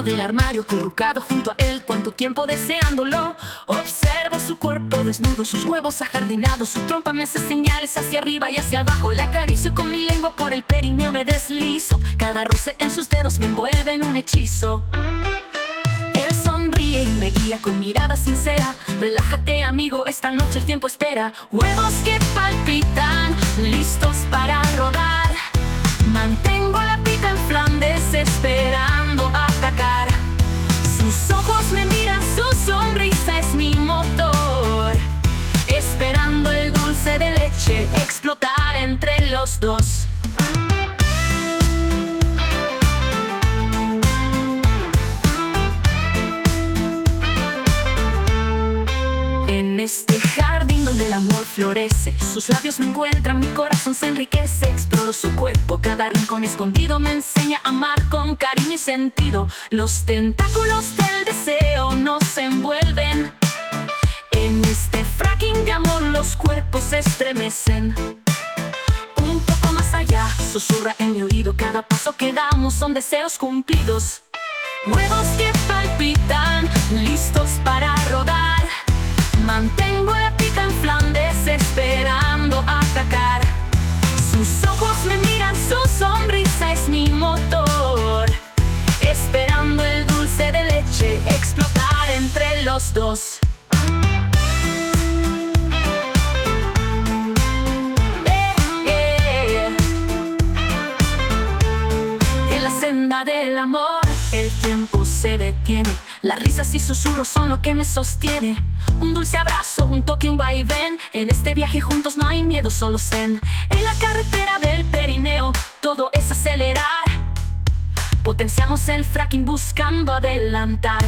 del armario acurrucado junto a él, cuánto tiempo deseándolo. Observo su cuerpo desnudo, sus huevos ajardinados, su trompa me hace señales hacia arriba y hacia abajo. La acaricio con mi lengua por el perineo, me deslizo. Cada roce en sus dedos me envuelve en un hechizo. Él sonríe y me guía con mirada sincera. Relájate, amigo, esta noche el tiempo espera. Huevos que palpitan, listos para rodar. Mantengo la pica en Flandes, esperando atacar. Sus ojos me miran, su sonrisa es mi motor. Esperando el dulce de leche explotar entre los dos. En este jardín donde el amor florece, sus labios me encuentran, mi corazón se enriquece. Exploro su cuerpo, cada rincón escondido me enseña a amar con cariño y sentido. Los tentáculos del deseo nos envuelven. En este fracking de amor los cuerpos se estremecen. Un poco más allá, susurra en mi oído, cada paso que damos son deseos cumplidos. Huevos que palpitan, listos para rodar. Mantengo la pica en Flandes, esperando atacar. Sus ojos me miran, su sonrisa es mi motor. Esperando el dulce de leche explotar entre los dos. En la senda del amor el tiempo se detiene. Las risas y susurros son lo que me sostiene. Un dulce abrazo, un toque, un vaivén. En este viaje juntos no hay miedo, solo zen. En la carretera del perineo todo es acelerar. Potenciamos el fracking buscando adelantar.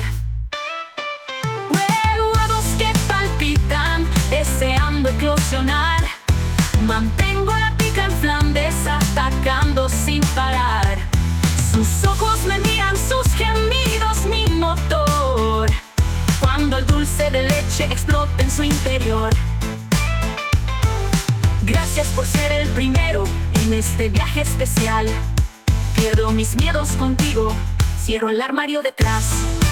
Huevos que palpitan, deseando eclosionar. Mantengo la pica en Flandes, atacando sin parar. Sus ojos me miran, sus gemidos mi motor. Cuando el dulce de leche explota en su interior. Gracias por ser el primero en este viaje especial. Pierdo mis miedos contigo, cierro el armario detrás.